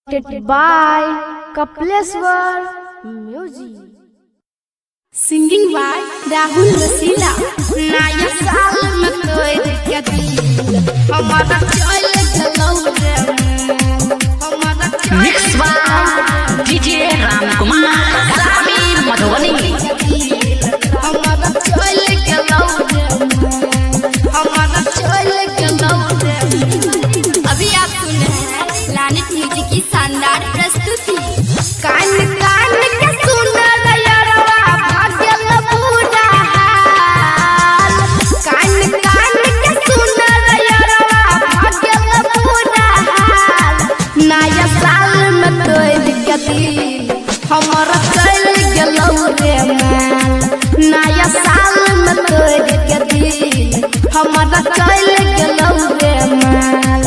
Presented by Kapleswar Music. Singing by Rahul Rasila. Naya saal mein koi क्या दिल हमारा चल चलो रे हमारा मिक्स बाय डीजे रामकुमार सामी मधुबनी हमारा चल चलो रे हमारा चल चलो रे। अभी आप सुन रहे हैं लानित म्यूजिक की शानदार प्रस्तुति। कान कान के सुन रयरवा भाग्यल पूरा हाल। कान कान के सुन रयरवा भाग्यल पूरा हाल। नया साल में तोड़ के दिल हमारा चल गेलौ रे माल। नया साल में तोड़ के दिल हमारा चल गेलौ रे माल।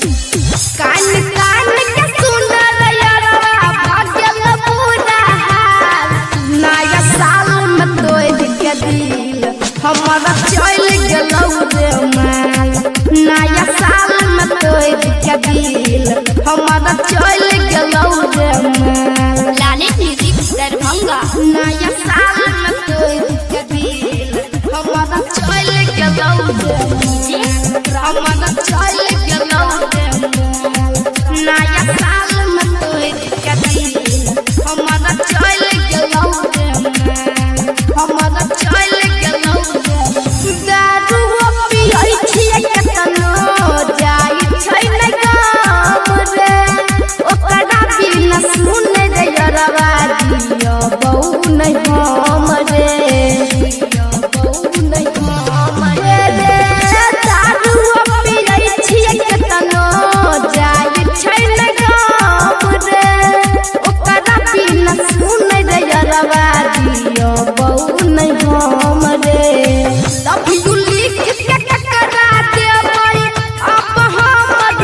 कान कान के सुन रयरवा भाग्यल पूरा हाल। नया साल में तोड़ के दिल हमारा चल गेलौ रे माल। नया साल में तोड़ के दिल हमारा चल गेलौ रे माल। लानित म्यूजिक दरभंगा। नया साल में तोड़ के दिल हमारा चल गेलौ रे माल। हमारा चल गेलौ रे माल। नया साल में तोड़ के दिल हमारा चल गेलौ रे माल। हमारा चल गेलौ रे माल। दारू पियै छियै केतनो जाइ छै नै गाम रे। ओकरा बिना सुन रे यरवा दियो बहु नै हम रे। दियो बहु नै हम रे। दारू पियै छियै केतनो जाइ छै नै गाम रे। ओकरा बिना सुन रे यरवा दियो बहु नै हम रे। लव यू लिख के ककरा देबै आप हमर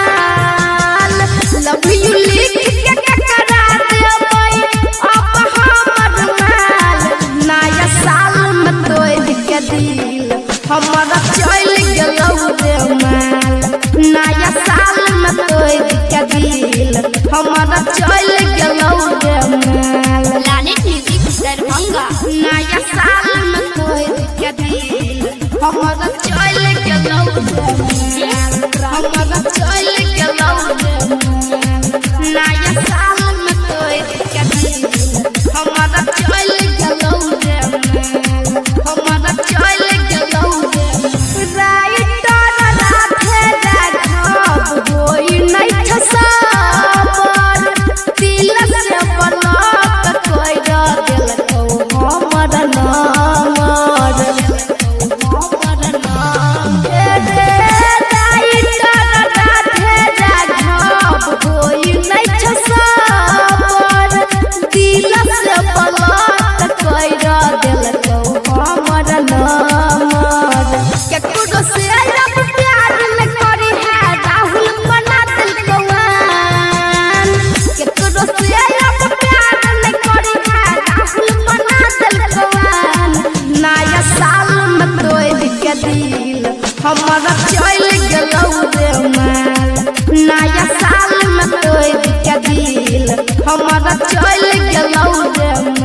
माल। लव यू लिख के ककरा देबै आप हमर माल। नया साल में तोड़ के दिल हमारा चल गेलौ रे माल। नया साल में तोड़ के दिल हमारा चल गेलौ रे माल। लानित म्यूजिक दरभंगा। नया साल में तोड़ के दिल हमारा चल गेलौ रे माल। हमारा चल गेलौ रे माल। नया साल में तोड़ के दिल हमारा चल गेलौ रे माल। हमारा चल गेलौ रे माल। राइटर राधे राघव होई नै ठसाबर। दिल से ब्लॉक कइरा देलकौ हमर नंबर। हमर नंबर राइटर राधे राघव होई नै ठसाबर। दिल से ब्लॉक कइरा देलकौ हमर नंबर। केकरो से अब प्यार न करी है राहुल बना देलकौ आन। केकरो से अब प्यार न करी है राहुल बना देलकौ आन। नया साल में तोड़ के दिल हमारा चल गेलौ रे माल। नया साल में तोड़ के दिल हमारा चल गेलौ रे माल।